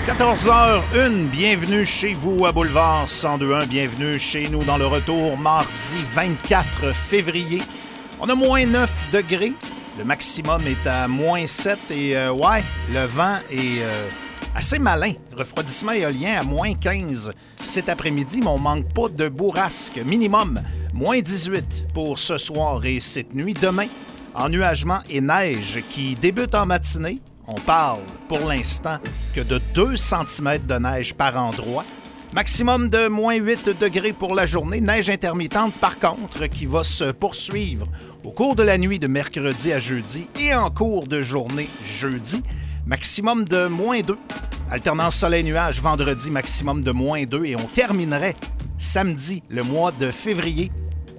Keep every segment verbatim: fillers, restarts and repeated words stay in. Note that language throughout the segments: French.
quatorze heures une, bienvenue chez vous à Boulevard cent deux point un, bienvenue chez nous dans le retour mardi vingt-quatre février. On a moins neuf degrés, le maximum est à moins sept et euh, ouais, le vent est euh, assez malin. Refroidissement éolien à moins quinze cet après-midi, mais on manque pas de bourrasque. Minimum, moins dix-huit pour ce soir et cette nuit. Demain, ennuagement et neige qui débute en matinée. On parle pour l'instant que de deux centimètres de neige par endroit. Maximum de moins huit degrés pour la journée. Neige intermittente, par contre, qui va se poursuivre au cours de la nuit de mercredi à jeudi et en cours de journée jeudi. Maximum de moins deux. Alternance soleil-nuage vendredi, maximum de moins deux. Et on terminerait samedi, le mois de février,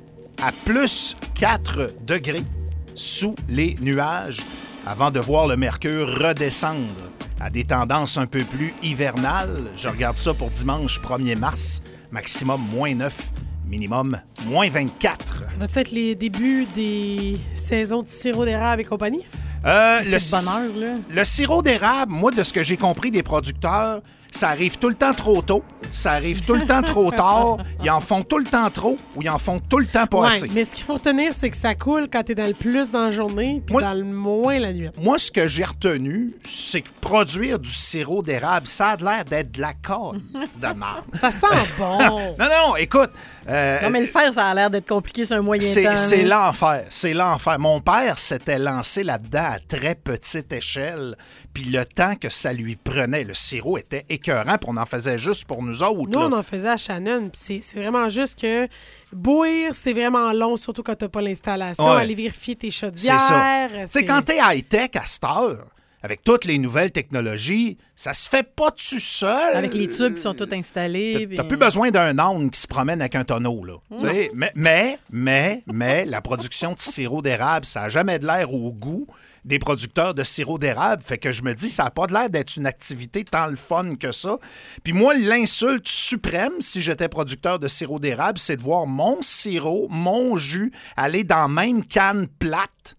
à plus quatre degrés sous les nuages, avant de voir le mercure redescendre à des tendances un peu plus hivernales. Je regarde ça pour dimanche premier mars. Maximum moins neuf, minimum moins vingt-quatre. Ça va-tu être les débuts des saisons de sirop d'érable et compagnie? Euh, C'est le, le bonheur, là. Le sirop d'érable, moi, de ce que j'ai compris des producteurs, ça arrive tout le temps trop tôt, ça arrive tout le temps trop tard, ils en font tout le temps trop ou ils en font tout le temps pas Ouais, assez. mais ce qu'il faut retenir, c'est que ça coule quand t'es dans le plus dans la journée puis Moi- dans le moins la nuit. Moi, ce que j'ai retenu, c'est que produire du sirop d'érable, ça a l'air d'être de la colle de merde. Ça sent bon. Non, non, écoute, euh, Non, mais le faire, ça a l'air d'être compliqué sur un moyen c'est, temps. c'est là. l'enfer, c'est l'enfer. Mon père s'était lancé là-dedans à très petite échelle, puis le temps que ça lui prenait, le sirop était écœurant, puis on en faisait juste pour nous autres. Nous, là. on en faisait à Shannon, puis c'est, c'est vraiment juste que bouillir, c'est vraiment long, surtout quand t'as pas l'installation. Ouais. Aller vérifier tes C'est chaudières. ça. Tu sais, c'est- quand t'es high-tech à cette heure, avec toutes les nouvelles technologies, ça se fait pas tout seul. Avec les tubes qui sont tous installés. T'as, puis- t'as plus besoin d'un âne qui se promène avec un tonneau, là. Tu sais, Mais, mais, mais, mais, la production de sirop d'érable, ça n'a jamais de l'air au goût des producteurs de sirop d'érable. Fait que je me dis, ça n'a pas de l'air d'être une activité tant le fun que ça. Puis moi, l'insulte suprême, si j'étais producteur de sirop d'érable, c'est de voir mon sirop, mon jus, aller dans la même canne plate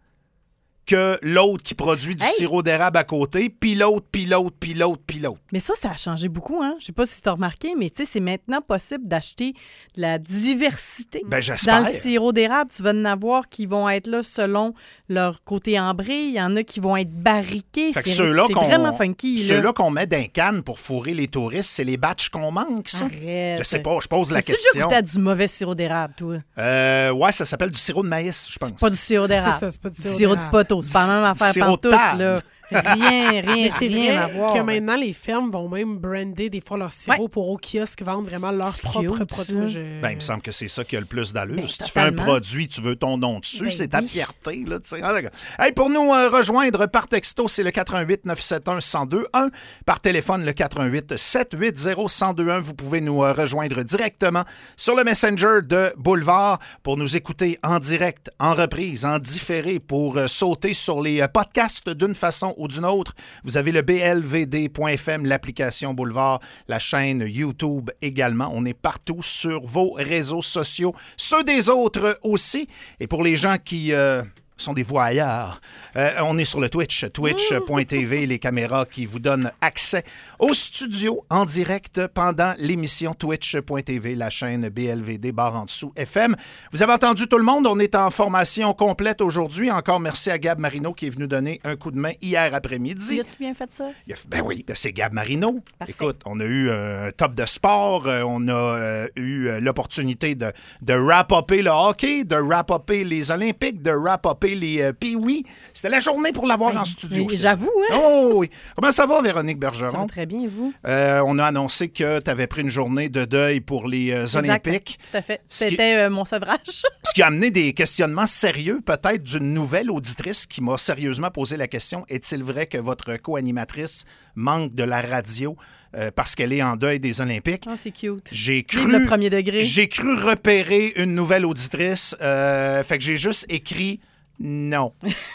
que l'autre qui produit du Hey! sirop d'érable à côté, puis l'autre, puis l'autre, puis l'autre, puis l'autre. Mais ça, ça a changé beaucoup, hein? Je sais pas si tu as remarqué, mais tu sais, c'est maintenant possible d'acheter de la diversité. Ben, j'espère. Dans le sirop d'érable, tu vas en avoir qui vont être là selon leur côté ambré. Il y en a qui vont être barriqués. Fait que C'est, ceux-là c'est qu'on, vraiment funky, là. ceux-là qu'on met dans les cannes pour fourrer les touristes, c'est les batchs qu'on manque, ça? Arrête. Je sais pas, je pose la As-tu déjà question. goûté à du mauvais sirop d'érable, toi? Euh, ouais, ça s'appelle du sirop de maïs, je pense. Pas du sirop d'érable. C'est ça, c'est pas du Du sirop sirop de d'érable. poteau. C'est pas la même affaire Sirop de pantoute, table. là. Rien, rien, Mais c'est rien à vrai voir. que maintenant, les fermes vont même brander des fois leur sirop Ouais. pour au kiosque vendre vraiment leurs C'est propres cute, produits. ça. Je- Ben, il me semble que c'est ça qui a le plus d'allure. Ben, si tu fais un totalement. produit, tu veux ton nom dessus, Ben c'est ta oui. fierté. Là, tu sais. Ah, d'accord. Hey, pour nous euh, rejoindre par texto, c'est le quatre un huit neuf sept un un zéro deux un. Par téléphone, le quatre un huit sept huit zéro un zéro deux un. Vous pouvez nous euh, rejoindre directement sur le Messenger de Boulevard pour nous écouter en direct, en reprise, en différé, pour euh, sauter sur les euh, podcasts d'une façon ou d'une autre. Vous avez le b l v d point f m, l'application Boulevard, la chaîne YouTube également. On est partout sur vos réseaux sociaux, ceux des autres aussi. Et pour les gens qui euh, sont des voyeurs, euh, on est sur le Twitch, twitch point t v, les caméras qui vous donnent accès au studio en direct pendant l'émission twitch point t v, la chaîne B L V D barre en dessous F M. Vous avez entendu tout le monde, on est en formation complète aujourd'hui. Encore merci à Gab Marino qui est venu donner un coup de main hier après-midi. As-tu bien fait ça? Il a fait- Ben oui, ben c'est Gab Marino. Parfait. Écoute, on a eu un top de sport, euh, on a euh, eu euh, l'opportunité de, de wrap-upper le hockey, de wrap-upper les Olympiques, de wrap-upper les euh, Pee-Wee. C'était la journée pour l'avoir en studio. mais je te j'avoue, dis. hein? Oh oui. Comment ça va, Véronique Ça Bergeron? va très bien, vous? Euh, on a annoncé que tu avais pris une journée de deuil pour les euh, Exact. Olympiques. Tout à fait. Ce qui- C'était euh, mon sevrage. Ce qui a amené des questionnements sérieux, peut-être d'une nouvelle auditrice qui m'a sérieusement posé la question, est-il vrai que votre co-animatrice manque de la radio euh, parce qu'elle est en deuil des Olympiques? Oh, c'est cute. J'ai Vive cru, le premier degré. j'ai cru repérer une nouvelle auditrice, euh, fait que j'ai juste écrit non.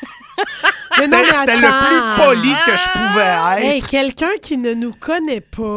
Mais non, C'était mais c'était le attends. plus poli que je pouvais être. Hey, quelqu'un qui ne nous connaît pas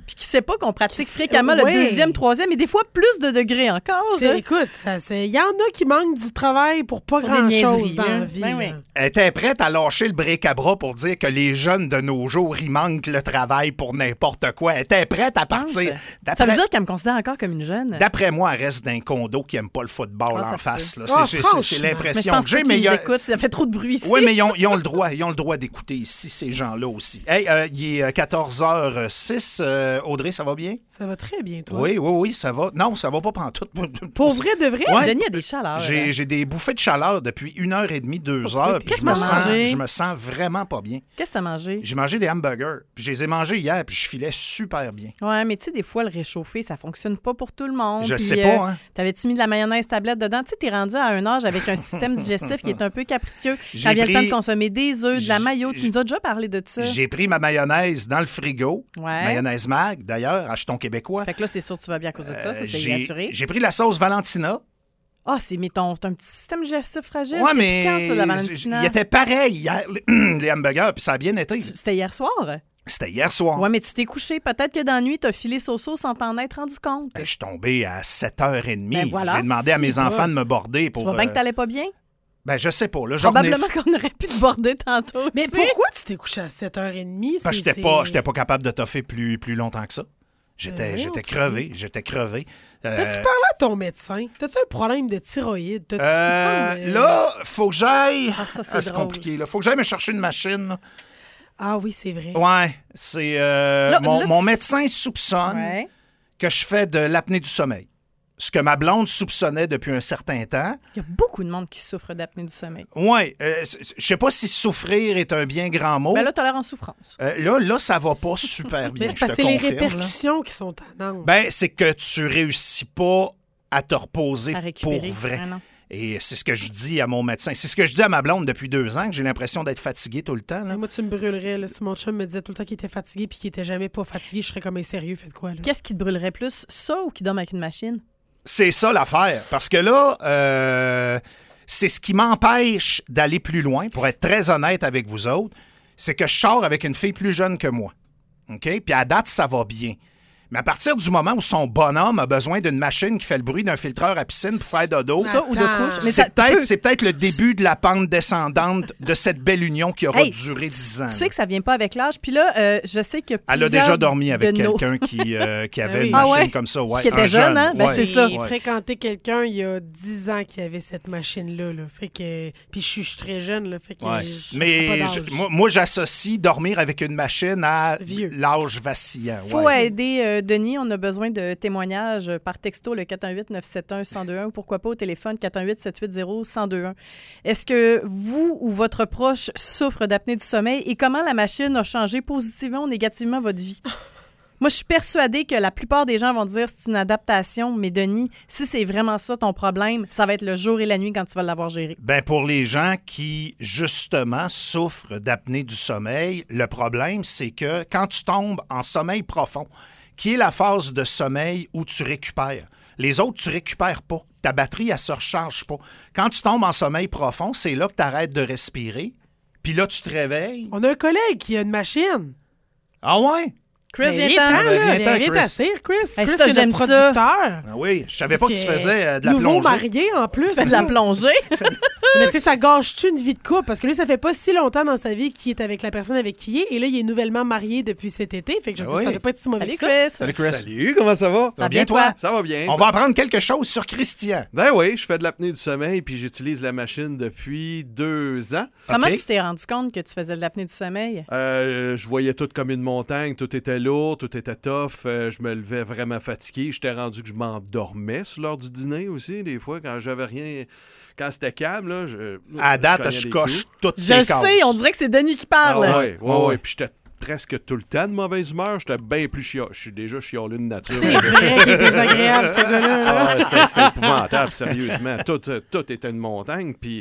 puis qui sait pas qu'on pratique fréquemment ouais. le deuxième, troisième et des fois plus de degrés encore. C'est, hein. écoute, ça, c'est, il y en a qui manquent du travail pour pas Pour des grand-chose niaiseries, dans hein. la vie. Ben oui. là. Elle était prête à lâcher le bric-à-bras pour dire que les jeunes de nos jours, ils manquent le travail pour n'importe quoi. Elle était prête à partir. Ça D'après, veut dire qu'elle me considère encore comme une jeune. d'après moi, elle reste d'un condo qui n'aime pas le football Ah, ça en face. Là. Ah, C'est, c'est- franchement. c'est mais je l'impression pense que j'ai. pas Mais qu'ils il y a- écoutent, ça fait trop de bruit ici. Oui, mais ils ont, ils ont le droit. Ils ont le droit d'écouter ici, ces gens-là aussi. Hey, euh, il est euh, quatorze heures six. Euh, Audrey, ça va bien? Ça va très bien, toi. Oui, oui, oui, ça va. Non, ça va pas pantoute. Pour vrai, de vrai? Ouais. Denis a des chaleurs. J'ai, j'ai des bouffées de chaleur depuis une heure et demie, deux heures. Puis Qu'est-ce je me que t'as sens, mangé? je me sens vraiment pas bien. Qu'est-ce que t'as mangé? J'ai mangé des hamburgers. Puis je les ai mangés hier, puis je filais super bien. Ouais, mais tu sais, des fois, le réchauffé, ça fonctionne pas pour tout le monde. Je Puis, sais euh, pas, hein. T'avais-tu mis de la mayonnaise tablette dedans? Tu sais, t'es rendu à un âge avec un système digestif qui est un peu capricieux. J'ai Quand vient le temps pris- de consommer des œufs, de la J- mayo, tu nous as déjà parlé de ça. J'ai pris ma mayonnaise dans le frigo. Ouais. Mayonnaise Mag, d'ailleurs, achetons québécois. Fait que là, c'est sûr que tu vas bien à cause de ça, ça Euh, c'est j'ai, assuré. j'ai pris la sauce Valentina. Ah, c'est, mais ton, t'as un petit système digestif fragile. Ouais, c'est mais piquant, ça, la j- Valentina. il était pareil hier, les, les hamburgers, puis ça a bien été. C'était hier soir? C'était hier soir. Ouais, mais tu t'es couché. Peut-être que dans la nuit, t'as filé Soso sans t'en être rendu compte. Ben, je suis tombé à sept heures trente. Ben voilà, J'ai demandé à si, mes va. enfants de me border pour. Tu vois bien euh, que t'allais pas bien? Ben, je sais pas. Là, j'en revenais- Probablement qu'on aurait pu te border tantôt. Mais aussi. pourquoi tu t'es couché à sept heures trente? Parce que C'est- j'étais pas, c'est- j'étais pas capable de toffer plus, plus longtemps que ça. J'étais, Euh, j'étais voyons, crevé. J'étais crevé. Euh, T'as-tu parlé à ton médecin? T'as-tu un problème de thyroïde? T'as-tu euh, il me semble, euh, là, faut que j'aille. Ah, ça, c'est Ah, c'est drôle. compliqué. Là. Faut que j'aille me chercher une machine. là. Ah oui, c'est vrai. Ouais, c'est. euh, Là- mon, là, mon tu- médecin soupçonne Ouais. que je fais de l'apnée du sommeil. Ce que ma blonde soupçonnait depuis un certain temps. Il y a beaucoup de monde qui souffre d'apnée du sommeil. Ouais, euh, c- c- je sais pas si souffrir est un bien grand mot. Mais là, t'as l'air en souffrance. Euh, là, là, ça va pas super bien. Mais c'est je parce te que c'est les confirme, là. répercussions qui sont tannantes. Ben, c'est que tu réussis pas à te reposer À pour récupérer. vrai. Ah non. Et c'est ce que je dis à mon médecin. C'est ce que je dis à ma blonde depuis deux ans, que j'ai l'impression d'être fatigué tout le temps. Là. Mais moi, tu me brûlerais. Là. Si mon chum me disait tout le temps qu'il était fatigué puis qu'il était jamais pas fatigué, je serais comme un sérieux. Faites quoi, là? Qu'est-ce qui te brûlerait plus, ça ou qui dorme avec une machine? C'est ça l'affaire. Parce que là, euh, c'est ce qui m'empêche d'aller plus loin, pour être très honnête avec vous autres, c'est que je sors avec une fille plus jeune que moi. OK? Puis à date, ça va bien. Mais à partir du moment où son bonhomme a besoin d'une machine qui fait le bruit d'un filtreur à piscine pour faire dodo, Ça ou de Attends. couche? Mais c'est ça- tu peut-être, peux- c'est peut-être le début de la pente descendante de cette belle union qui aura Hey, duré dix ans. Tu sais que ça vient pas avec l'âge. Puis là, euh, je sais que Elle a plusieurs déjà dormi avec de nos- quelqu'un qui, euh, qui avait oui. une Ah machine ouais? comme ça. Ouais, Qui était un jeune, hein? Ben, ouais. c'est ça. J'ai Ouais. fréquenté quelqu'un il y a dix ans qui avait cette machine-là. Là. Fait que... Puis je suis, je suis très jeune. Là. Fait que Ouais. je- ça Mais serait pas je- d'âge. moi, moi, j'associe dormir avec une machine à Vieux. l'âge vacillant. Faut ouais. aider euh, Denis. On a besoin de témoignages par texto, le quatre un huit neuf sept un un zéro deux un ou pourquoi pas au téléphone quatre un huit sept huit zéro un zéro deux un. Est-ce que vous ou votre proche souffre d'apnée du sommeil et comment la machine a changé positivement ou négativement votre vie? Moi, je suis persuadée que la plupart des gens vont dire c'est une adaptation, mais Denis, si c'est vraiment ça ton problème, ça va être le jour et la nuit quand tu vas l'avoir géré. Ben pour les gens qui, justement, souffrent d'apnée du sommeil, le problème, c'est que quand tu tombes en sommeil profond, qui est la phase de sommeil où tu récupères, les autres, tu récupères pas. Ta batterie, elle se recharge pas. Quand tu tombes en sommeil profond, c'est là que tu arrêtes de respirer, puis là, tu te réveilles. On a un collègue qui a une machine. Ah ouais? Chris, Ben, viens-t'en, viens-ten, là. là. Viens-ten, Viens Chris. t'asseoir, Chris. Hey, Chris, ça, c'est j'aime notre ça. producteur. Ah oui, je savais Parce pas que tu faisais euh, de la nouveau plongée. marié, en plus. Tu fais de la là. plongée. Mais tu sais, ça gâche-tu une vie de couple? Parce que lui, ça fait pas si longtemps dans sa vie qu'il est avec la personne avec qui il est. Et là, il est nouvellement marié depuis cet été. Fait que je Ah dis, oui. ça doit pas être si mauvais Salut, que ça. Chris. Salut Chris. Salut, comment ça va? Ça va bien, toi? toi? Ça va bien. On va apprendre quelque chose sur Christian. Ben oui, je fais de l'apnée du sommeil puis j'utilise la machine depuis deux ans. Comment OK. tu t'es rendu compte que tu faisais de l'apnée du sommeil? Euh, je voyais tout comme une montagne, tout était lourd, tout était tough. Euh, je me levais vraiment fatigué. J'étais rendu que je m'endormais sur l'heure du dîner aussi, des fois, quand j'avais rien... Quand c'était calme, là, je... À date, cognais je des coche clous. toutes Je tes sais, cases. on dirait que c'est Denis qui Ah parle. ouais, ouais, Ouais, ouais. ouais. Puis j'étais presque tout le temps de mauvaise humeur. J'étais bien plus chiant. Je suis déjà chialé de nature. C'est vrai qu'il est désagréable, ce gars-là. Ah, c'était, c'était épouvantable, sérieusement. Tout, euh, tout était une montagne. Puis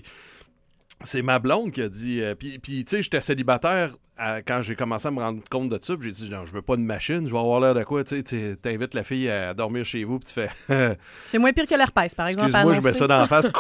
c'est ma blonde qui a dit. euh, puis, puis tu sais, j'étais célibataire à- quand j'ai commencé à me rendre compte de ça. Puis j'ai dit, non, je veux pas de machine. Je vais avoir l'air de quoi. Tu sais, tu t'invites la fille à dormir chez vous. Puis tu fais. C'est moins pire que l'herpès, par exemple. Excuse-moi, je mets annoncé. ça dans la face.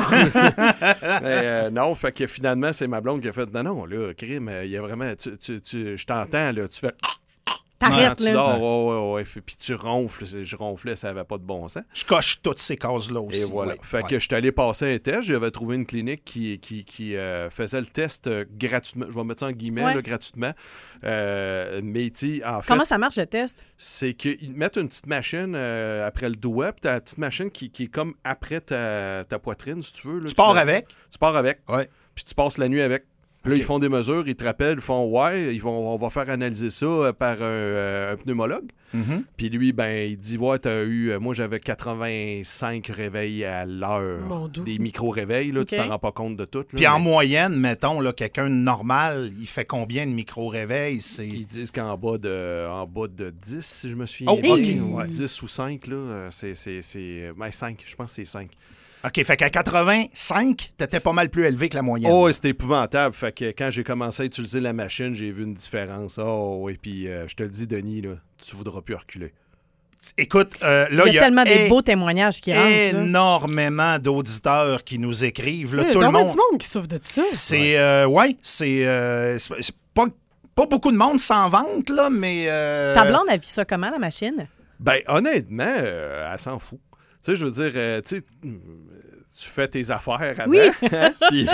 Mais euh, non, fait que finalement, c'est ma blonde qui a fait. Non, non, là, crime, il y a vraiment. Tu, tu, tu, je t'entends, là. Tu fais. T'arrêtes, Quand tu là. dors, ouais, ouais, ouais. Puis tu ronfles. Je ronflais, ça n'avait pas de bon sens. Je coche toutes ces cases-là aussi. Et voilà. ouais. Fait Ouais. que je suis allé passer un test. J'avais trouvé une clinique qui, qui, qui euh, faisait le test euh, gratuitement. Je vais mettre ça en guillemets, Ouais. là, gratuitement. Euh, mais tu sais, en fait, Comment ça marche, le test? c'est qu'ils mettent une petite machine euh, après le doigt, puis t'as la petite machine qui, qui est comme après ta, ta poitrine, si tu veux. Là, Tu pars la- avec? Tu pars avec, Ouais. puis tu passes la nuit avec. Puis là, Ok. ils font des mesures, ils te rappellent, ils font « Ouais, ils vont, on va faire analyser ça euh, par un, euh, un pneumologue. Mhm. » Puis lui, ben, il dit « Ouais, t'as eu... euh, Moi, j'avais quatre-vingt-cinq réveils à l'heure. Mon Dieu. Des micro-réveils, là, Ok. tu t'en rends pas compte de tout. là, Puis en mais moyenne, mettons, là, quelqu'un de normal, il fait combien de micro-réveils? C'est... Ils disent qu'en bas de en bas de dix, si je me souviens Oh, bien. ok, ouais. dix ou cinq, là, euh, c'est... c'est, c'est ben, cinq, je pense que c'est cinq. OK, fait qu'à quatre-vingt-cinq, t'étais pas mal plus élevé que la moyenne. Oh, c'était épouvantable. Fait que quand j'ai commencé à utiliser la machine, j'ai vu une différence. Oh, oui. Puis euh, je te le dis, Denis, là, tu voudras plus reculer. Écoute, euh, là, Il y a tellement des é- beaux témoignages qui rentrent. là. énormément d'auditeurs qui nous écrivent. Là, Il y a tout le tellement monde... du monde qui souffre de ça. C'est... euh, ouais, c'est... euh, c'est c'est pas, pas beaucoup de monde s'en vante, là, mais... euh, Ta blonde a vu ça comment, la machine? Ben, honnêtement, euh, elle s'en fout. Tu sais, je veux dire, euh, tu sais, tu fais tes affaires avant. Oui. hein, Puis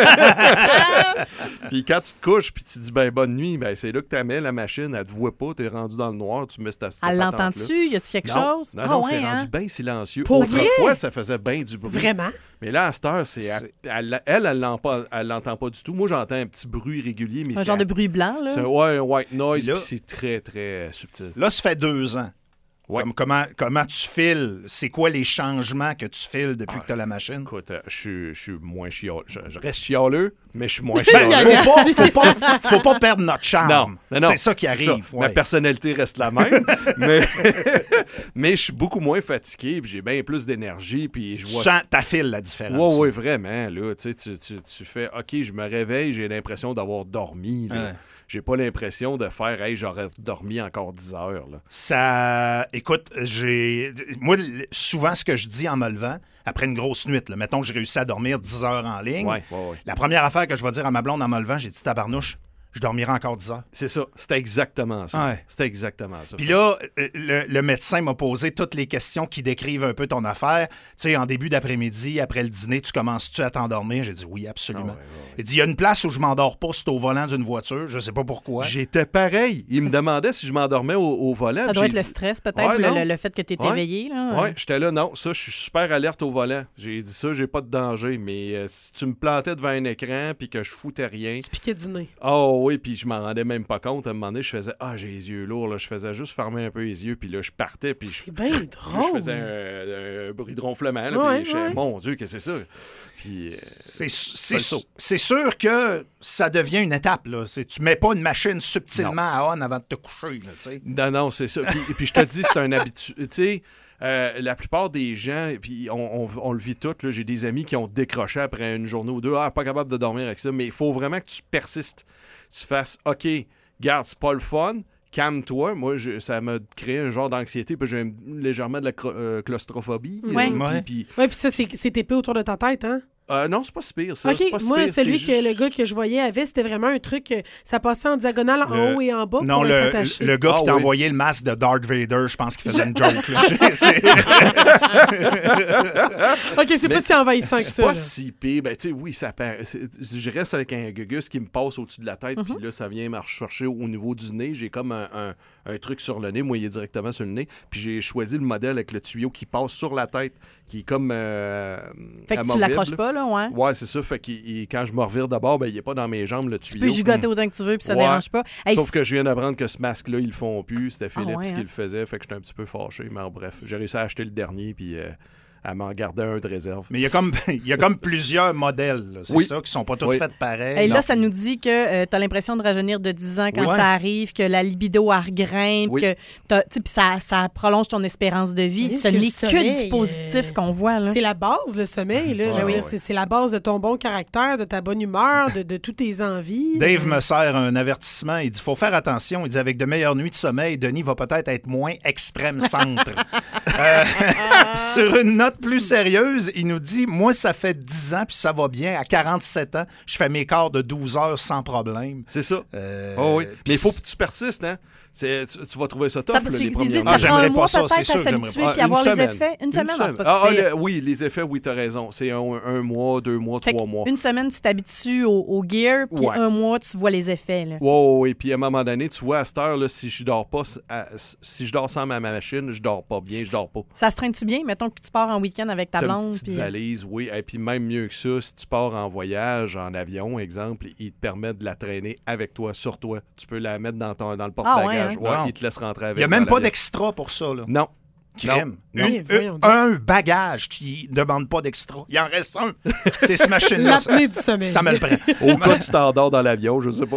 puis quand tu te couches, puis tu dis, ben, bonne nuit, ben, c'est là que tu mets la machine, elle te voit pas, t'es rendu dans le noir, tu mets cette, cette Elle patente-là. l'entend-tu? Y a-tu quelque Non, chose? non, Ah non, ouais, c'est hein? rendu bien silencieux. Pour vrai? Autrefois, ça faisait bien du bruit. Vraiment? Mais là, à cette heure, c'est, elle, C'est- elle, elle, elle l'entend pas, elle l'entend pas du tout. Moi, j'entends un petit bruit régulier, mais Un c'est, genre de bruit blanc, là. c'est un, ouais, un white noise, Puis là- puis c'est très, très subtil. Là, ça fait deux ans. Ouais. Comme- comment, comment tu files? C'est quoi les changements que tu files depuis que tu as la machine? Écoute, euh, je suis- je suis moins chialeux. Je, je reste chialeux, mais je suis moins Ben, chialeux. faut pas, faut, pas, faut pas perdre notre charme. Non, non, non. C'est ça qui C'est arrive. ça. ouais. Ma personnalité reste la même, mais, mais je suis beaucoup moins fatigué, puis j'ai bien plus d'énergie, puis je Tu vois... sens ta file, la différence. Oui, oui, vraiment. Là, tu, sais, tu, tu, tu fais, OK, je me réveille, j'ai l'impression d'avoir dormi. Là. Ouais. J'ai pas l'impression de faire, hey, j'aurais dormi encore dix heures. Là. Ça, écoute, j'ai, moi, l- souvent, ce que je dis en me levant, après une grosse nuit, là, mettons que j'ai réussi à dormir dix heures en ligne, Ouais, ouais, ouais. la première affaire que je vais dire à ma blonde en me levant, j'ai dit, tabarnouche, je dormirai encore dix heures. C'est ça. C'était exactement ça. Ouais. C'était exactement ça. Puis là, euh, le, le médecin m'a posé toutes les questions qui décrivent un peu ton affaire. Tu sais, en début d'après-midi, après le dîner, tu commences-tu à t'endormir? J'ai dit oui, absolument. Ah ouais, ouais, ouais. Il dit, il y a une place où je m'endors pas, c'est au volant d'une voiture. Je sais pas pourquoi. J'étais pareil. Il me demandait si je m'endormais au, au volant. Ça puis doit j'ai être le dit- stress, peut-être, Ouais, ou le, non. le- le fait que tu es Ouais. éveillé. Là. Ouais, j'étais là, non, ça, je suis super alerte au volant. J'ai dit ça, j'ai pas de danger, mais euh, si tu me plantais devant un écran puis que je foutais rien, Tu piquais du nez. oh oui, puis je m'en rendais même pas compte. À un moment donné, je faisais, ah, j'ai les yeux lourds, là. Je faisais juste fermer un peu les yeux, puis là, je partais, puis je, C'est bien puis drôle. je faisais un, un bruit de ronflement, là, Ouais, puis je faisais, ouais. mon Dieu, qu'est-ce que c'est ça? Puis, euh, C'est, le c'est, saut. c'est sûr que ça devient une étape. Là. C'est, tu mets pas une machine subtilement à on avant de te coucher. Là, tu sais. non, non, c'est ça. Puis, puis je te dis, c'est un habitude. Tu sais, euh, la plupart des gens, puis on, on, on le vit tout, là, j'ai des amis qui ont décroché après une journée ou deux. Ah, pas capable de dormir avec ça. Mais il faut vraiment que tu persistes. Tu fasses, OK, garde, c'est pas le fun. Calme-toi. Moi, je- ça m'a créé un genre d'anxiété, puis j'ai un- légèrement de la cro- euh, claustrophobie. Ouais. Euh, Ouais. puis- puis- Ouais, puis ça, c'est c'est épais autour de ta tête, hein? euh, non, c'est pas si pire, ça. OK, c'est pas si moi, pire, celui c'est que le juste- gars que je voyais avait, c'était vraiment un truc, euh, ça passait en diagonale en Le- haut et en bas Non, pour le, être attaché. le gars Ah qui t'a oui. envoyé le masque de Darth Vader, je pense qu'il faisait une joke. Là. C'est- OK, c'est Mais pas si envahissant que C'est ça. pas là. si pire. Ben, tu sais, oui, ça paraît. c'est- Je reste avec un gugus qui me passe au-dessus de la tête, Mhm. puis là, ça vient me chercher au niveau du nez. J'ai comme un, un- un truc sur le nez. Moi, il est directement sur le nez. Puis j'ai choisi le modèle avec le tuyau qui passe sur la tête, qui est comme. Euh, Fait que tu amovible, l'accroches là. pas, là, ouais. Ouais, c'est ça. Fait que quand je me revire d'abord, ben, il est pas dans mes jambes, le Tu tuyau. peux gigoter autant que tu veux, puis ça Ouais. dérange pas. Hey, Sauf si- que je viens d'apprendre que ce masque-là, ils le font plus. C'était Ah Philips ouais, qui hein? le faisait. Fait que j'étais un petit peu fâché. Mais en bref, j'ai réussi à acheter le dernier, puis euh, à m'en garder un de réserve. Mais il y a comme, il y a comme plusieurs modèles, là, c'est Oui. ça, qui sont pas tous Oui. faits pareil. Hey, là, Non. ça nous dit que tu as l'impression de rajeunir de dix ans quand Oui. ça arrive, que la libido elle regrimpe, Oui. que t'as- tu sais, puis ça, ça prolonge ton espérance de vie. Oui, Ce parce que n'est le que sommeil, du positif euh, qu'on voit. Là. C'est la base, le sommeil. Là, je veux Ouais, dire, ouais. c'est- c'est la base de ton bon caractère, de ta bonne humeur, de, de toutes tes envies. Dave me sert un avertissement. Il dit faut faire attention. Il dit avec de meilleures nuits de sommeil, Denis va peut-être être moins extrême centre. Euh, sur une note note plus sérieuse, il nous dit « Moi, ça fait dix ans, puis ça va bien. À quarante-sept ans, je fais mes quarts de douze heures sans problème. » C'est ça. Euh, oh oui. Mais il faut pis- que tu persistes, hein? C'est, tu, tu vas trouver ça tough, Ça, là, c'est- les c'est- premières ça Ah, prend j'aimerais un pas mois ça, peut-être c'est sûr à que j'aimerais s'habituer pas. puis Ah, avoir une les semaine. effets. Une, semaine, ah, c'est pas Ah, si ah, pire. le- oui, les effets, oui, t'as raison. C'est un, un mois, deux mois, Fait trois que mois. Une semaine, tu t'habitues au, au gear, puis Ouais. un mois, tu vois les effets. Là. Ouais, ouais, puis à un moment donné, tu vois, à cette heure, là, si je dors pas, à- si je dors sans ma machine, je dors pas bien, je dors pas. Ça se traîne-tu bien? Mettons que tu pars en week-end avec ta T'as une blonde. petite Puis... valise, oui. Et puis même mieux que ça, si tu pars en voyage, en avion, exemple, ils te permettent de la traîner avec toi, sur toi. Tu peux la mettre dans, ton, dans le porte-bagages. Ah ouais, hein? Wow. Ils te laissent rentrer avec. Il n'y a même dans pas l'avion. d'extra pour ça. Là. Non. Crème. Non. Une- Oui, voyons donc. un bagage qui ne demande pas d'extra. Il en reste un. C'est ce machine-là. ça, L'apnée du sommeil. ça me le prend. Au cas où tu t'endors dans l'avion, je sais pas.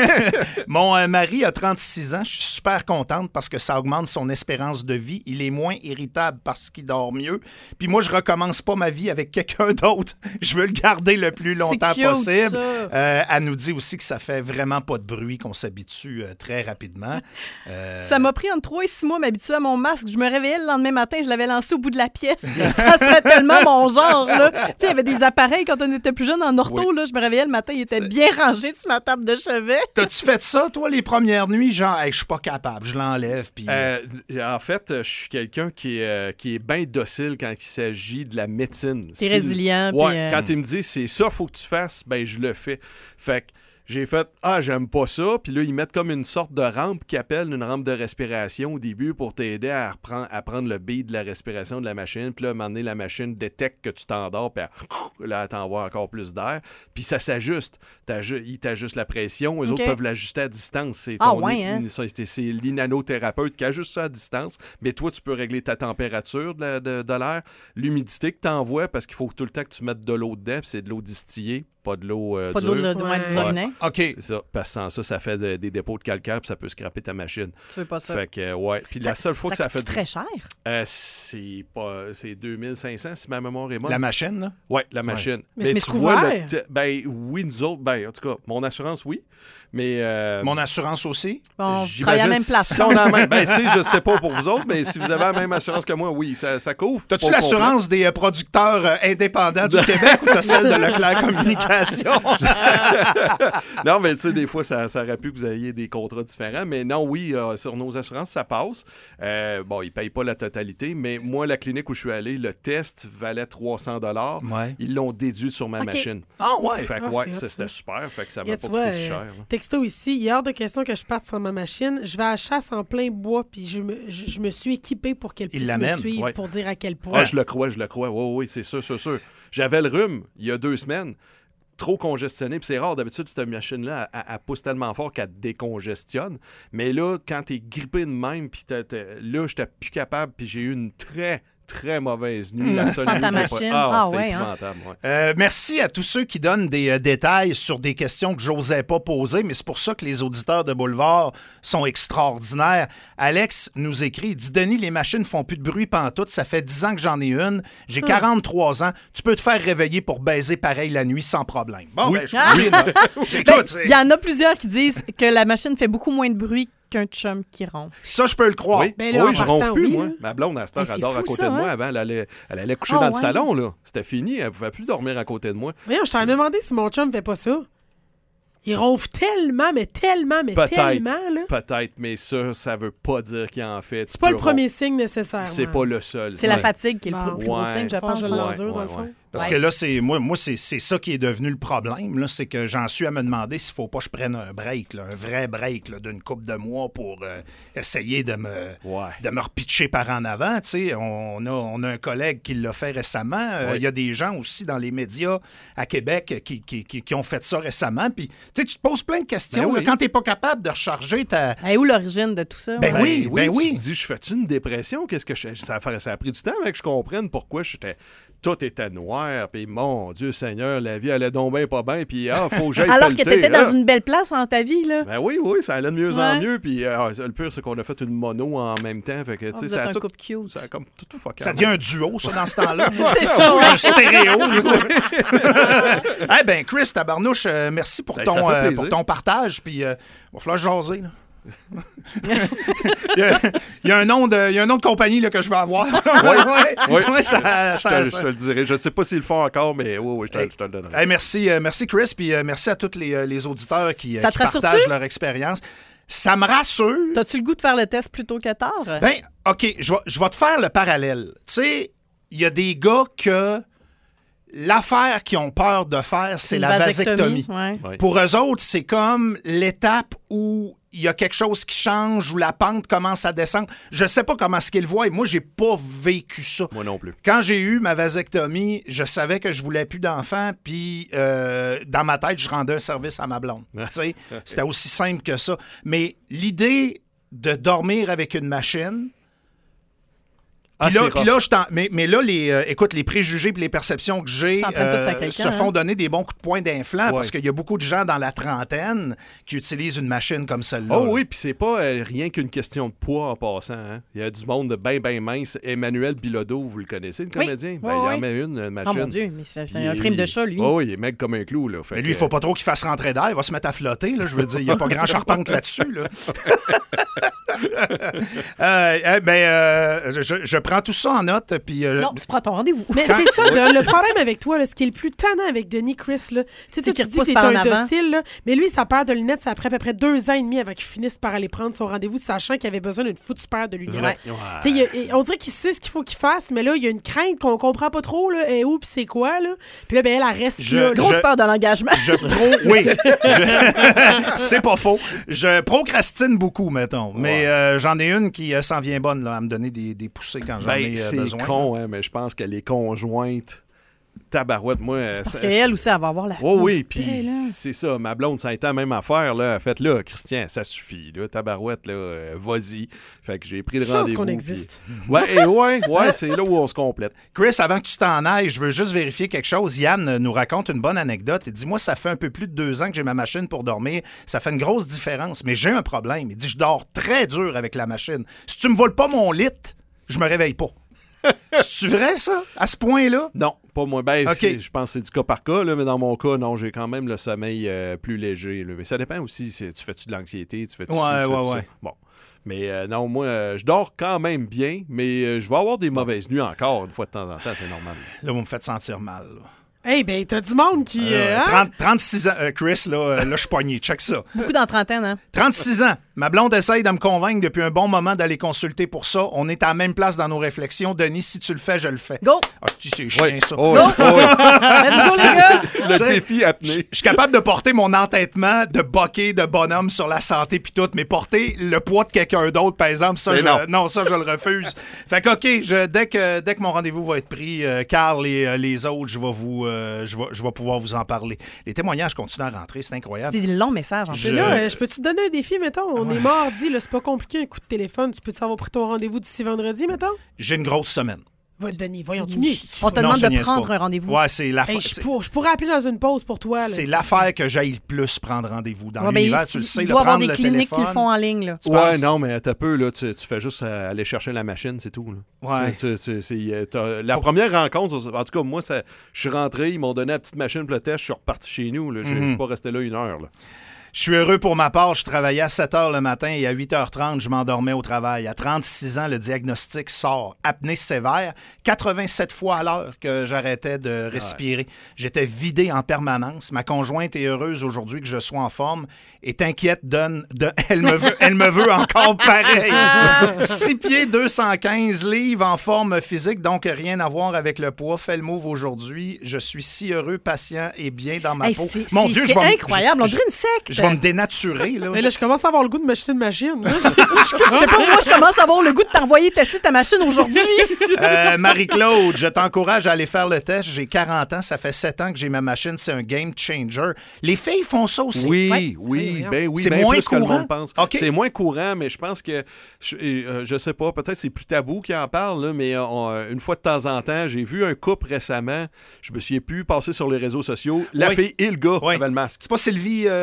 Mon euh, mari a trente-six ans. Je suis super contente parce que ça augmente son espérance de vie. Il est moins irritable parce qu'il dort mieux. Puis moi, je recommence pas ma vie avec quelqu'un d'autre. Je veux le garder le plus longtemps C'est cute, possible. ça. Euh, elle nous dit aussi que ça fait vraiment pas de bruit, qu'on s'habitue euh, très rapidement. Euh, Ça m'a pris entre trois et six mois m'habituer à mon masque. Je me réveillais le lendemain matin, je l'avais lancé au bout de la pièce. Ça serait tellement mon genre. là. Tu sais, il y avait des appareils quand on était plus jeune en ortho. Oui. Là, je me réveillais le matin, il était C'est- bien rangé sur ma table de chevet. T'as-tu fait ça, toi, les premières nuits? Genre, hey, je suis pas capable, je l'enlève. Puis... Euh, en fait, je suis quelqu'un qui est, euh, qui est bien docile quand il s'agit de la médecine. T'es Si- résilient. Ouais, puis, euh, quand il me dit c'est ça, faut que tu fasses, ben je le fais. Fait que j'ai fait ah, j'aime pas ça, puis là ils mettent comme une sorte de rampe qui appelle une rampe de respiration au début pour t'aider à reprendre à prendre le beat de la respiration de la machine, puis là à un moment donné, la machine détecte que tu t'endors, puis elle, là elle t'envoie encore plus d'air, puis ça s'ajuste. T'aju- ils t'ajustent la pression, eux Ok. autres peuvent l'ajuster à distance. C'est Ah ton ouais, i- hein? ça, c'est, c'est l'inanothérapeute qui ajuste ça à distance, mais toi tu peux régler ta température de, la- de- de l'air, l'humidité que t'envoies parce qu'il faut tout le temps que tu mettes de l'eau dedans, puis c'est de l'eau distillée, pas de l'eau euh, Pas de dure. l'eau de, de, Ouais. du robinet. OK. C'est ça, parce que sans ça, ça fait de- des dépôts de calcaire puis ça peut scraper ta machine. Tu veux pas ça. Fait que, euh, ouais. Puis la seule fois que ça a coûte fait. très cher. Euh, c'est pas. C'est deux mille cinq cents si ma mémoire est bonne. La machine, là? Ouais, la machine. Mais c'est tu couvert. vois, le te- ben oui, nous autres, ben en tout cas, mon assurance, oui. Mais. euh, Mon assurance aussi? Bon, je travaille à la même place. Si on a la même, ben si, je sais pas pour vous autres, mais si vous avez la même assurance que moi, oui, ça, ça couvre. T'as-tu Pas l'assurance des euh, producteurs euh, indépendants du Québec ou t'as celle de Leclerc Communication? Non, mais tu sais, des fois, ça, ça aurait pu que vous ayez des contrats différents. Mais non, oui, euh, sur nos assurances, ça passe. Euh, bon, ils ne payent pas la totalité, mais moi, la clinique où je suis allé, le test valait trois cents dollars. Ouais. Ils l'ont déduit sur ma OK. machine. Ah ouais. Fait que, Ah, ouais, c'est hot, ça, ça. c'était super. Fait que ça m'a Regarde, pas tu vois, coûté si euh, cher. là. Texto ici, il est hors de question que je parte sans ma machine. Je vais à la chasse en plein bois, puis je me, je, je me suis équipée pour qu'elle Il puisse me l'amène, suivre ouais. pour dire à quel point. Ah, je le crois, je le crois. Oui, oui, c'est sûr, c'est sûr. J'avais le rhume il y a deux semaines. Trop congestionné, puis c'est rare, d'habitude, cette machine-là, elle, elle pousse tellement fort qu'elle te décongestionne. Mais là, quand t'es grippé de même, puis t'as- t'as- là, j'étais plus capable, puis j'ai eu une très, très mauvaise nuit. La seule Sans nuit ta que j'ai pas- machine. Ah, Ah c'était ouais, hein. épouvantable, ouais. Euh, merci à tous ceux qui donnent des euh, détails sur des questions que j'osais pas poser, mais c'est pour ça que les auditeurs de Boulevard sont extraordinaires. Alex nous écrit, il dit « Denis, les machines font plus de bruit pantoute, ça fait dix ans que j'en ai une, j'ai quarante-trois ans, tu peux te faire réveiller pour baiser pareil la nuit sans problème. » Bon, Oui. ben, je oui, là, j'écoute. c'est- Il y en a plusieurs qui disent que la machine fait beaucoup moins de bruit qu'un chum qui ronfle. Ça, je peux le croire. Oui, Ben là, oui en je ronfle partant, plus, oui, moi. hein. Ma blonde, à cette heure, Mais elle c'est dort à fou, côté ça, de moi. hein? Avant, elle allait, elle allait coucher Ah, dans le ouais. salon, là. C'était fini. Elle ne pouvait plus dormir à côté de moi. Voyons, je t'en ai demandé si mon chum fait pas ça. Il ronfle tellement, mais tellement, mais Peut-être. tellement, là. Peut-être, mais ça, ça veut pas dire qu'il en fait. C'est pas le premier signe nécessaire. C'est pas le seul. C'est la Ouais. fatigue qui est le Bon. plus- plus gros Ouais. signe, je Faut que pense. je là. l'endure, Ouais, dans le ouais, fond. ouais. Parce Ouais. que là, c'est moi, moi c'est, c'est ça qui est devenu le problème. Là, c'est que j'en suis à me demander s'il faut pas que je prenne un break, là, un vrai break là, d'une couple de mois pour euh, essayer de me, Ouais. de me repitcher par en avant. Tu sais, on, a, on a un collègue qui l'a fait récemment. Euh, Il Oui. y a des gens aussi dans les médias à Québec qui, qui, qui- qui ont fait ça récemment. Puis, tu sais, tu te poses plein de questions. Ben là, oui. quand tu n'es pas capable de recharger ta... Hey, où l'origine de tout ça? Ben ouais? oui, ben oui. Tu te dis, je fais-tu une dépression? Qu'est-ce que je... ça, a fait- ça a pris du temps avec que je comprenne pourquoi j'étais. Tout était noir, puis mon Dieu Seigneur, la vie allait donc bien pas bien, puis ah, faut que j'aille Alors que pelleter, t'étais dans ah. une belle place dans ta vie, là. Ben oui, oui, ça allait de mieux en Ouais. mieux, puis ah, le pire, c'est qu'on a fait une mono en même temps, fait que, tu Oh, sais, vous ça êtes a un tout... couple cute. Ça a comme tout fucké. Ça devient un duo, ça, dans ce temps-là. C'est ça, Ou ouais. un stéréo, je sais. Eh ben, Chris, tabarnouche, euh, merci pour, Ben, ton, ça fait euh, plaisir. pour ton partage. Puis, euh, il va falloir jaser. Là. il, y a, il, y a un nom de, il y a un nom de compagnie là, que je veux avoir. Oui, ouais, oui. Ouais, ça, ça, je, te, ça. je te le dirai. Je ne sais pas s'ils le font encore, mais oui, oui, je te, hey, je te le donnerai. Hey, merci, euh, merci Chris, puis euh, merci à tous les, les auditeurs qui, ça qui te partagent leur expérience. Ça me rassure. T'as-tu le goût de faire le test plus tôt que tard? Ben, OK, je vais, je vais te faire le parallèle. Tu sais, il y a des gars que l'affaire qu'ils ont peur de faire, c'est la vasectomie. Ouais. Ouais. Pour eux autres, c'est comme l'étape où il y a quelque chose qui change, où la pente commence à descendre. Je sais pas comment est-ce qu'ils le voient. Moi, j'ai pas vécu ça. Moi non plus. Quand j'ai eu ma vasectomie, je savais que je voulais plus d'enfants, puis euh, dans ma tête, je rendais un service à ma blonde. Tu sais, c'était aussi simple que ça. Mais l'idée de dormir avec une machine... Ah, Puis là, c'est puis là, je t'en- mais, mais là, les, euh, écoute, les préjugés et les perceptions que j'ai Ça entraîne tout ça à euh, quelqu'un, se font hein? donner des bons coups de poing d'inflant Ouais. parce qu'il y a beaucoup de gens dans la trentaine qui utilisent une machine comme celle-là. Oh là. oui, puis c'est pas euh, rien qu'une question de poids en passant. Hein. Il y a du monde de bien, bien mince. Emmanuel Bilodeau, vous le connaissez, le Oui. comédien? Oui, Ben, il oui. en met une, une machine. Oh mon Dieu, mais c'est, c'est Il- un frame de chat, lui. Oh, il est mec comme un clou. Là. Fait Mais lui, il que- faut pas trop qu'il fasse rentrer d'air. Il va se mettre à flotter. Là, je veux dire, il n'y a pas grand charpente là-dessus. Là. euh, eh ben, euh, je, je prends tout ça en note. Puis, euh, Non, tu prends ton rendez-vous. Mais c'est ça, le, le problème avec toi, là, ce qui est le plus tannant avec Denis Chris, là, tu sais, tu qu'il dis que repousse t'es par en un avant. docile, là, mais lui, sa paire de lunettes, ça a pris à peu près deux ans et demi avant qu'il finisse par aller prendre son rendez-vous, sachant qu'il avait besoin d'une foutue paire de lunettes. Vrai. Tu sais, il y a- on dirait qu'il sait ce qu'il faut qu'il fasse, mais là, il y a une crainte qu'on comprend pas trop, là, et où, puis c'est quoi, là. Puis là, ben, elle, elle reste Je- là. Grosse je- peur de l'engagement. Je pro... Oui. Je- C'est pas faux. Je procrastine beaucoup, mettons. Mais euh, j'en ai une qui euh, s'en vient bonne là, à me donner des, des poussées quand j'en Ben, ai euh, c'est besoin. con, hein, mais je pense que les conjointes, tabarouette, moi... euh, Parce ça- qu'elle aussi, elle va avoir la. Oh oui, maudite puis paix, là. c'est ça, ma blonde, ça a été la même affaire, là. Faites là, Christian, ça suffit, là, tabarouette, là, euh, vas-y. Fait que j'ai pris le Chance rendez-vous. qu'on puis- existe. Ouais, et ouais, ouais, c'est là où on se complète. Chris, avant que tu t'en ailles, je veux juste vérifier quelque chose. Yann euh, nous raconte une bonne anecdote. Il dit, moi, ça fait un peu plus de deux ans que j'ai ma machine pour dormir. Ça fait une grosse différence, mais j'ai un problème. Il dit, je dors très dur avec la machine. Si tu me voles pas mon lit, je me réveille pas. C'est-tu vrai, ça, à ce point-là? Non, pas moi. Ben, Ok. c'est- je pense que c'est du cas par cas, là, mais dans mon cas, non, j'ai quand même le sommeil euh, plus léger. Là. Mais ça dépend aussi, c'est- tu fais-tu de l'anxiété, tu fais-tu Ouais, ci, tu ouais, fais-tu ça. ouais. Bon. Mais euh, non, moi, euh, je dors quand même bien, mais euh, je vais avoir des mauvaises nuits encore, une fois de temps en temps, c'est normal. Là, vous me faites sentir mal. là. Hey, ben, t'as du monde qui. Euh, euh, hein? trente, trente-six ans, euh, Chris, là, euh, là je suis pogné. Check ça. Beaucoup dans trentaine, hein? trente-six ans. Ma blonde essaye de me convaincre depuis un bon moment d'aller consulter pour ça. On est à la même place dans nos réflexions. Denis, si tu le fais, je le fais. Go! Ah, tu c'est chiant, Oui. ça. Oh, oui, oh, oui. Let's go, les gars! Le T'sais, défi Je apné. je suis capable de porter mon entêtement de boquer de bonhomme sur la santé puis tout, mais porter le poids de quelqu'un d'autre, par exemple, ça, C'est je, non. non, ça, je le refuse. Fait que, OK, je, dès, que, dès que mon rendez-vous va être pris, euh, Carl et euh, les autres, je vais vous, euh, je vais, je vais pouvoir vous en parler. Les témoignages continuent à rentrer, c'est incroyable. C'est des longs messages, en Je- plus. Là, euh, je peux-tu te donner un défi, mettons? On est mardi, là, c'est pas compliqué, un coup de téléphone. Tu peux te savoir pris ton rendez-vous d'ici vendredi, mettons? J'ai une grosse semaine. Va, Denis, voyons, tu niaises. On te Non, demande je de niaise prendre pas. un rendez-vous. Ouais, c'est la Hey, fa- je, c'est- pour- je pourrais appeler dans une pause pour toi. là. c'est l'affaire que j'aille le plus prendre rendez-vous. Dans Ouais, ben, l'univers, il- tu le il sais, le doit avoir prendre des le cliniques qui téléphone. le font en ligne, là. Tu Ouais, penses? non, mais t'as peu, là, tu, tu fais juste euh, aller chercher la machine, c'est tout. Là. Ouais. Tu- tu- c'est, euh, t'as- la première rencontre, en tout cas, moi, ça, je suis rentré, ils m'ont donné la petite machine pour le test, je suis reparti chez nous. Là. Je je Mhm. suis pas resté là une heure. Là. Je suis heureux pour ma part. Je travaillais à sept heures le matin et à huit heures trente, je m'endormais au travail. À trente-six ans, le diagnostic sort. Apnée sévère. quatre-vingt-sept fois à l'heure que j'arrêtais de respirer. J'étais vidé en permanence. Ma conjointe est heureuse aujourd'hui que je sois en forme. Est inquiète, donne, de, elle, me veut, elle me veut encore pareil. six pieds, deux cent quinze livres en forme physique, donc rien à voir avec le poids. Fais le move aujourd'hui. Je suis si heureux, patient et bien dans ma Hey, peau. c'est, Mon c'est- Dieu, c'est je vais me- incroyable. On je- dirait une secte. Je vais me dénaturer, là. Mais là, je commence à avoir le goût de m'acheter une machine. là. Je- Je sais pas, moi, je commence à avoir le goût de t'envoyer tester ta machine aujourd'hui. Euh, Marie-Claude, je t'encourage à aller faire le test. J'ai quarante ans, ça fait sept ans que j'ai ma machine. C'est un game changer. Les filles font ça aussi. Oui, Ouais. oui, Ouais, ben oui, C'est ben moins plus que le courant? monde pense. OK. C'est moins courant, mais je pense que, je, euh, je sais pas, peut-être c'est plus tabou qui en parle, là, mais euh, on, euh, une fois de temps en temps, j'ai vu un couple récemment, je me souviens plus, passer sur les réseaux sociaux, la Oui. fille et le gars Oui. avaient le masque. C'est pas Sylvie... euh, Ah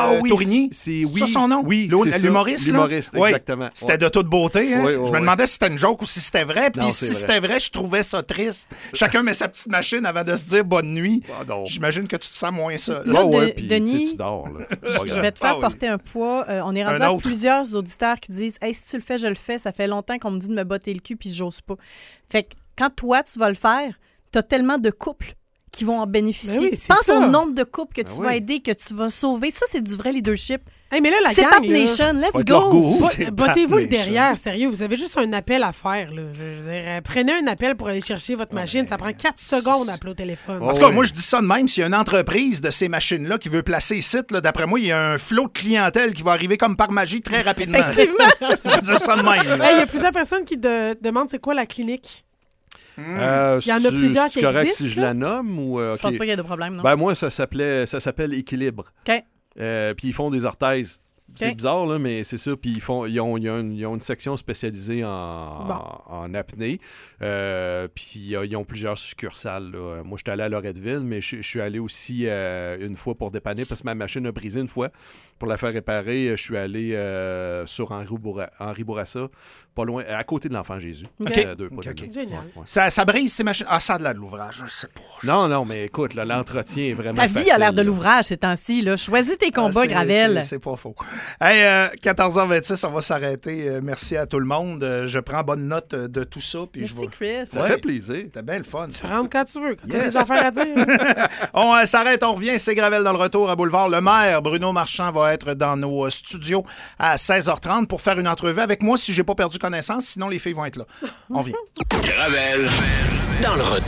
euh, oui, Tourigny. C'est, C'est oui, ça son nom? Oui, L'hu- c'est ça. l'humoriste, là? L'humoriste, Oui. exactement. C'était Ouais. de toute beauté. Hein? Oui, oui, je me oui. demandais si c'était une joke ou si c'était vrai. Puis Non, si c'est vrai. c'était vrai, je trouvais ça triste. Chacun met sa petite machine avant de se dire bonne nuit. Ah, non. J'imagine que tu te sens moins ça. Là, Ouais, ouais, de- puis Denis, tu sais, tu dors, là. C'est pas Je grave. vais te faire Ah oui. porter un poids. Euh, on est rendu Un à autre. plusieurs auditeurs qui disent « Hey, si tu le fais, je le fais. Ça fait longtemps qu'on me dit de me botter le cul puis j'ose pas. » Fait que quand toi, tu vas le faire, t'as tellement de couples qui vont en bénéficier. Ben oui, c'est Pense ça. au nombre de couples que Ben tu oui. vas aider, que tu vas sauver. Ça, c'est du vrai leadership. Hey, mais là, la C'est gang, Pat là, Nation. Let's vas être leur go! gourou. Bo- C'est Bottez-vous Pat le Nation. derrière, sérieux. Vous avez juste un appel à faire. Là. Je veux dire, euh, prenez un appel pour aller chercher votre machine. Ça prend quatre secondes à appeler au téléphone. En tout cas, moi, je dis ça de même. S'il y a une entreprise de ces machines-là qui veut placer ici, là, d'après moi, il y a un flot de clientèle qui va arriver comme par magie très rapidement. Effectivement. Je vais dire ça de même. là. Hey, Il y a plusieurs personnes qui de- demandent c'est quoi la clinique. Euh, Il y en a c'est-tu- plusieurs c'est-tu qui correct existent, si je là? la nomme ou... euh, Je pense ok. pas qu'il y a de problème, non? Ben moi, ça s'appelait, ça s'appelle Équilibre. OK. Euh, puis ils font des orthèses. C'est Ok. bizarre, là, mais c'est ça. Puis ils, font, ils, ont, ils, ont une, ils ont une section spécialisée en, Bon. en apnée. Euh, puis euh, ils ont plusieurs succursales. Là. Moi, j'étais allé à Loretteville, mais je, je suis allé aussi euh, une fois pour dépanner parce que ma machine a brisé une fois. Pour la faire réparer, je suis allé euh, sur Henri, Bourra- Henri Bourassa, pas loin, à côté de l'Enfant Jésus. Ok. Euh, deux pas Ok, de ok. là. Génial. Ouais, ouais. Ça, ça brise ces machines. Ah, ça a de l'air de l'ouvrage, je sais pas. Non, non, mais écoute, là, l'entretien est vraiment Ta vie facile. a l'air de là. l'ouvrage ces temps-ci. Là. Choisis tes Ah, combats, c'est- Gravel. c'est- C'est pas faux. Hey, euh, quatorze heures vingt-six, on va s'arrêter. Euh, merci à tout le monde. Euh, je prends bonne note euh, de tout ça. Puis je Merci, vais... Chris. Ça Ouais. fait plaisir. C'était bien le fun. Tu rentres quand tu veux. Quand tu as Yes. des affaires à dire. On euh, s'arrête, on revient. C'est Gravel dans le retour à Boulevard. Le maire, Bruno Marchand, va être dans nos euh, studios à seize heures trente pour faire une entrevue avec moi si j'ai pas perdu connaissance. Sinon, les filles vont être là. On vient. Gravel dans le retour.